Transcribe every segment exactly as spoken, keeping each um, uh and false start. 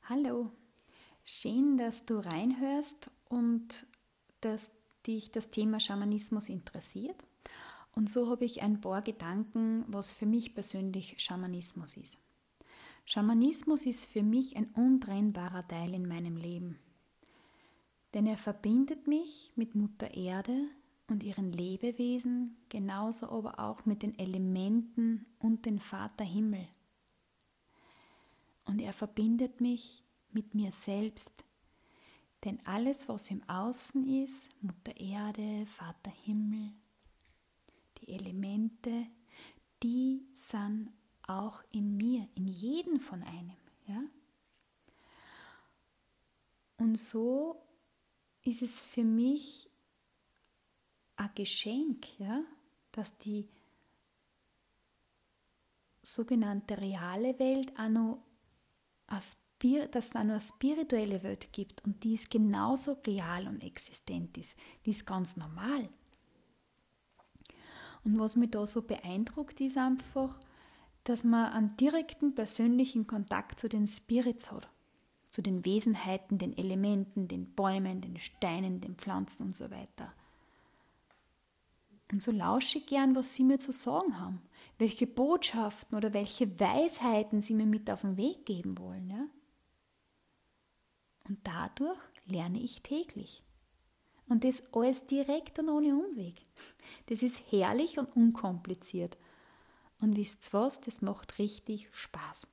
Hallo, schön, dass du reinhörst und dass dich das Thema Schamanismus interessiert. Und so habe ich ein paar Gedanken, was für mich persönlich Schamanismus ist. Schamanismus ist für mich ein untrennbarer Teil in meinem Leben, denn er verbindet mich mit Mutter Erde und ihren Lebewesen, genauso aber auch mit den Elementen und den Vater Himmel. Und er verbindet mich mit mir selbst. Denn alles, was im Außen ist, Mutter Erde, Vater Himmel, die Elemente, die sind auch in mir, in jedem von einem. Ja? Und so ist es für mich ein Geschenk, ja? Dass die sogenannte reale Welt auch noch dass es auch noch eine spirituelle Welt gibt und die ist genauso real und existent ist. Die ist ganz normal. Und was mich da so beeindruckt, ist einfach, dass man einen direkten persönlichen Kontakt zu den Spirits hat. Zu den Wesenheiten, den Elementen, den Bäumen, den Steinen, den Pflanzen und so weiter. Und so lausche ich gern, was sie mir zu sagen haben. Welche Botschaften oder welche Weisheiten sie mir mit auf den Weg geben wollen. Ja? Und dadurch lerne ich täglich. Und das alles direkt und ohne Umweg. Das ist herrlich und unkompliziert. Und wisst ihr was, das macht richtig Spaß.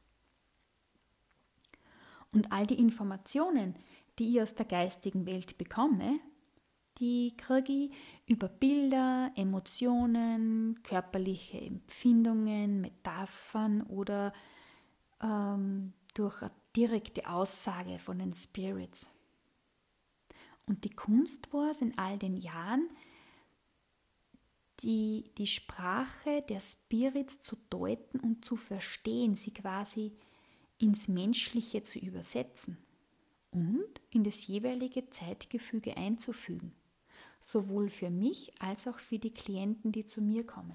Und all die Informationen, die ich aus der geistigen Welt bekomme, die kriege ich über Bilder, Emotionen, körperliche Empfindungen, Metaphern oder ähm, durch eine direkte Aussage von den Spirits. Und die Kunst war es in all den Jahren, die, die Sprache der Spirits zu deuten und zu verstehen, sie quasi ins Menschliche zu übersetzen und in das jeweilige Zeitgefüge einzufügen, sowohl für mich als auch für die Klienten, die zu mir kommen.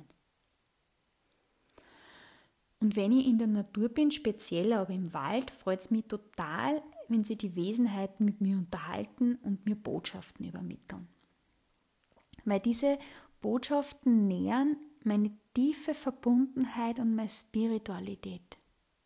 Und wenn ich in der Natur bin, speziell aber im Wald, freut es mich total, wenn sie die Wesenheiten mit mir unterhalten und mir Botschaften übermitteln. Weil diese Botschaften nähern meine tiefe Verbundenheit und meine Spiritualität.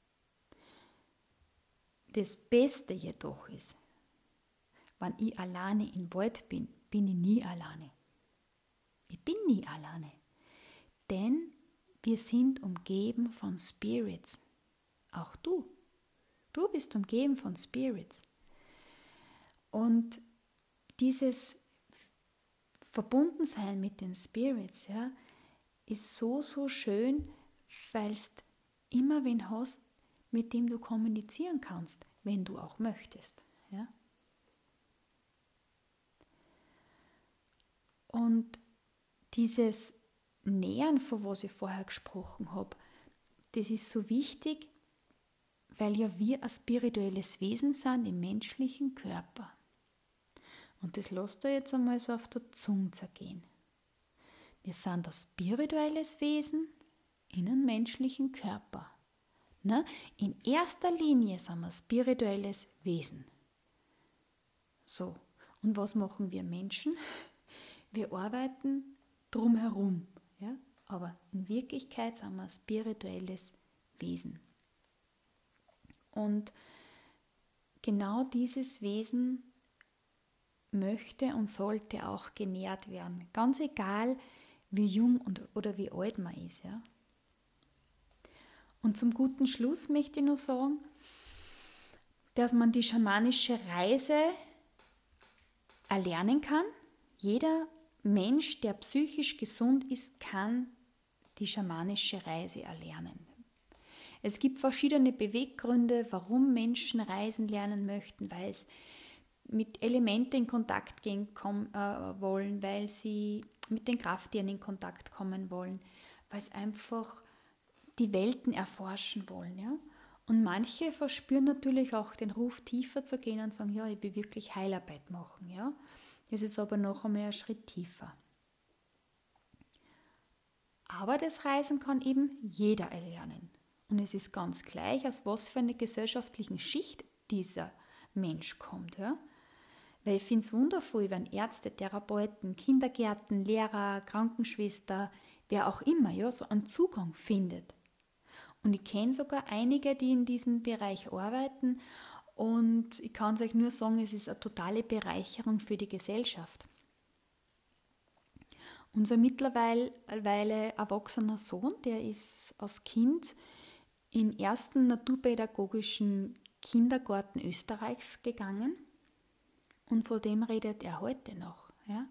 Das Beste jedoch ist, wenn ich alleine im Wald bin, bin ich nie alleine. Ich bin nie alleine. Denn wir sind umgeben von Spirits. Auch du. Du bist umgeben von Spirits. Und dieses Verbundensein mit den Spirits, ja, ist so, so schön, weil du immer wen hast, mit dem du kommunizieren kannst, wenn du auch möchtest. Ja. Und dieses Nähern, von was ich vorher gesprochen habe, das ist so wichtig, weil ja wir ein spirituelles Wesen sind im menschlichen Körper. Und das lasst ihr jetzt einmal so auf der Zunge zergehen. Wir sind ein spirituelles Wesen in einem menschlichen Körper. Na, in erster Linie sind wir ein spirituelles Wesen. So, und was machen wir Menschen? Wir arbeiten drumherum, ja? Aber in Wirklichkeit sind wir ein spirituelles Wesen. Und genau dieses Wesen möchte und sollte auch genährt werden. Ganz egal, wie jung und, oder wie alt man ist. Ja? Und zum guten Schluss möchte ich nur sagen, dass man die schamanische Reise erlernen kann. Jeder Mensch, der psychisch gesund ist, kann die schamanische Reise erlernen. Es gibt verschiedene Beweggründe, warum Menschen reisen lernen möchten, weil es mit Elementen in Kontakt gehen kommen, äh, wollen, weil sie mit den Krafttieren in Kontakt kommen wollen, weil sie einfach die Welten erforschen wollen. Ja? Und manche verspüren natürlich auch den Ruf, tiefer zu gehen und sagen, ja, ich will wirklich Heilarbeit machen. Ja? Das ist aber noch einmal ein Schritt tiefer. Aber das Reisen kann eben jeder erlernen. Und es ist ganz gleich, aus was für einer gesellschaftlichen Schicht dieser Mensch kommt. Ja? Weil ich finde es wundervoll, wenn Ärzte, Therapeuten, Kindergärten, Lehrer, Krankenschwester, wer auch immer, ja, so einen Zugang findet. Und ich kenne sogar einige, die in diesem Bereich arbeiten, und ich kann es euch nur sagen, es ist eine totale Bereicherung für die Gesellschaft. Unser mittlerweile erwachsener Sohn, der ist als Kind in den ersten naturpädagogischen Kindergarten Österreichs gegangen, und von dem redet er heute noch. Ja.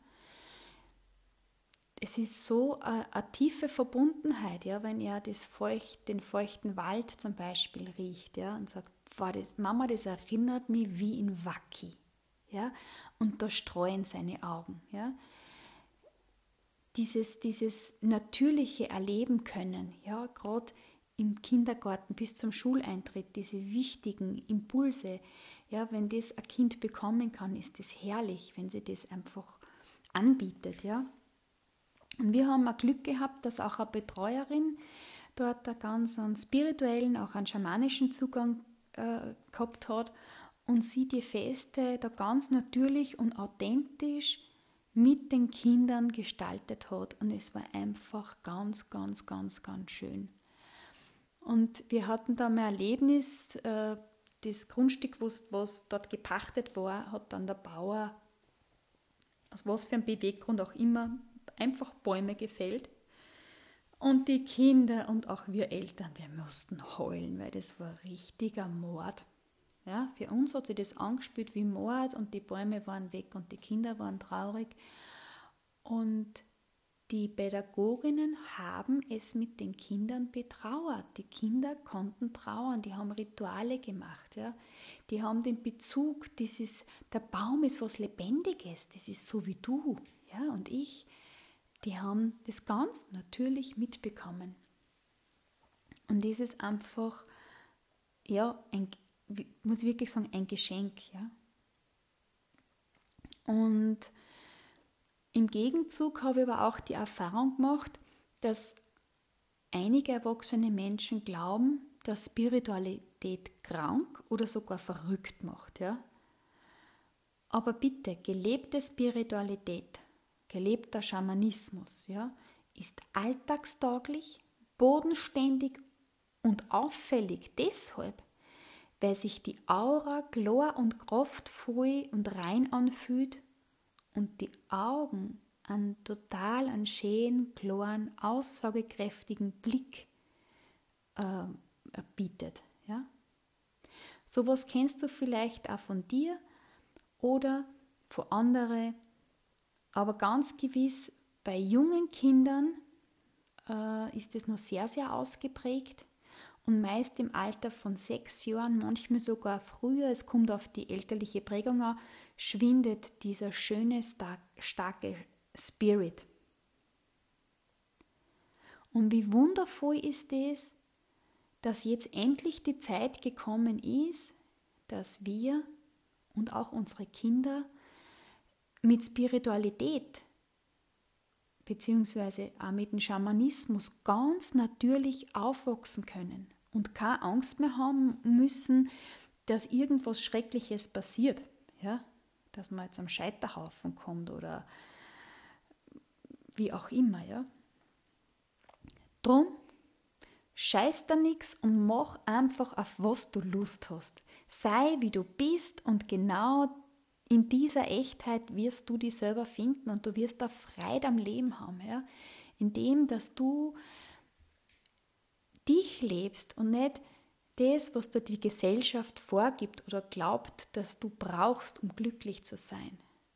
Es ist so eine, eine tiefe Verbundenheit, ja, wenn er das Feucht, den feuchten Wald zum Beispiel riecht, ja, und sagt, wow, das, Mama, das erinnert mich wie in Waki. Ja, und da streuen seine Augen. Ja. Dieses, dieses natürliche Erleben können, ja, gerade im Kindergarten bis zum Schuleintritt, diese wichtigen Impulse, ja, wenn das ein Kind bekommen kann, ist das herrlich, wenn sie das einfach anbietet, ja. Und wir haben auch Glück gehabt, dass auch eine Betreuerin dort einen ganz einen spirituellen, auch einen schamanischen Zugang äh, gehabt hat und sie die Feste da ganz natürlich und authentisch mit den Kindern gestaltet hat. Und es war einfach ganz, ganz, ganz, ganz schön. Und wir hatten da mal ein Erlebnis, äh, das Grundstück, was, was dort gepachtet war, hat dann der Bauer, aus was für einem Beweggrund auch immer, einfach Bäume gefällt. Und die Kinder und auch wir Eltern, wir mussten heulen, weil das war richtiger Mord. Ja, für uns hat sich das angespielt wie Mord, und die Bäume waren weg und die Kinder waren traurig. Und die Pädagoginnen haben es mit den Kindern betrauert. Die Kinder konnten trauern, die haben Rituale gemacht. Ja. Die haben den Bezug, dieses, der Baum ist was Lebendiges, das ist so wie du, ja, und ich. Die haben das ganz natürlich mitbekommen. Und das ist einfach, ja, ein, muss ich wirklich sagen, ein Geschenk. Ja. Und im Gegenzug habe ich aber auch die Erfahrung gemacht, dass einige erwachsene Menschen glauben, dass Spiritualität krank oder sogar verrückt macht. Ja. Aber bitte, gelebte Spiritualität, gelebter Schamanismus, ja, ist alltagstauglich, bodenständig und auffällig deshalb, weil sich die Aura klar und kraftvoll und rein anfühlt und die Augen einen total einen schönen, klaren, aussagekräftigen Blick äh, bietet. Ja? Sowas kennst du vielleicht auch von dir oder von anderen. Aber ganz gewiss, bei jungen Kindern äh, ist es noch sehr, sehr ausgeprägt, und meist im Alter von sechs Jahren, manchmal sogar früher, es kommt auf die elterliche Prägung an, schwindet dieser schöne, star- starke Spirit. Und wie wundervoll ist es, dass jetzt endlich die Zeit gekommen ist, dass wir und auch unsere Kinder mit Spiritualität beziehungsweise auch mit dem Schamanismus ganz natürlich aufwachsen können und keine Angst mehr haben müssen, dass irgendwas Schreckliches passiert, ja? Dass man jetzt am Scheiterhaufen kommt oder wie auch immer. Ja? Drum, scheiß da nichts und mach einfach, auf was du Lust hast. Sei, wie du bist, und genau in dieser Echtheit wirst du dich selber finden und du wirst da Freude am Leben haben. Ja? Indem, dass du dich lebst und nicht das, was dir die Gesellschaft vorgibt oder glaubt, dass du brauchst, um glücklich zu sein.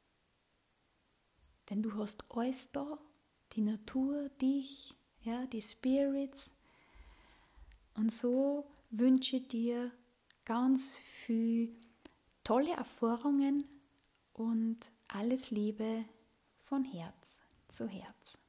Denn du hast alles da, die Natur, dich, ja, die Spirits. Und so wünsche ich dir ganz viel tolle Erfahrungen und alles Liebe von Herz zu Herz.